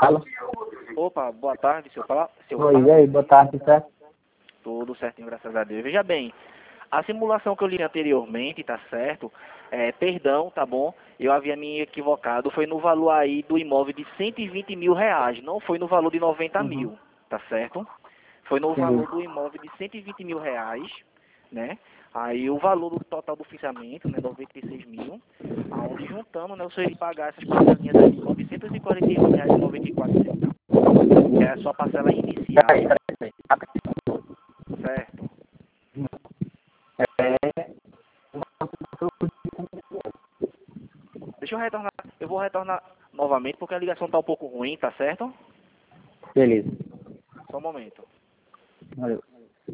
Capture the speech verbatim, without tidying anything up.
Alô? Opa, boa tarde, seu Paulo. Seu Oi, Paulo. e aí, boa tarde, certo? Tudo certinho, graças a Deus. Veja bem, a simulação que eu li anteriormente, tá certo? É, perdão, tá bom? Eu havia me equivocado. Foi no valor aí do imóvel de cento e vinte mil reais. Não foi no valor de noventa Uhum. mil, tá certo? Foi no Sim. valor do imóvel de cento e vinte mil reais, né? Aí o valor do total do financiamento, né? noventa e seis mil. Aonde juntando, né? O senhor iria pagar essas parcelinhas aí de novecentos e quarenta e um reais e noventa e quatro centavos. Que é a sua parcela Peraí, inicial, peraí, peraí. certo? É, Deixa eu retornar. Eu vou retornar novamente porque a ligação tá um pouco ruim, tá certo? beleza. Só um momento. Valeu.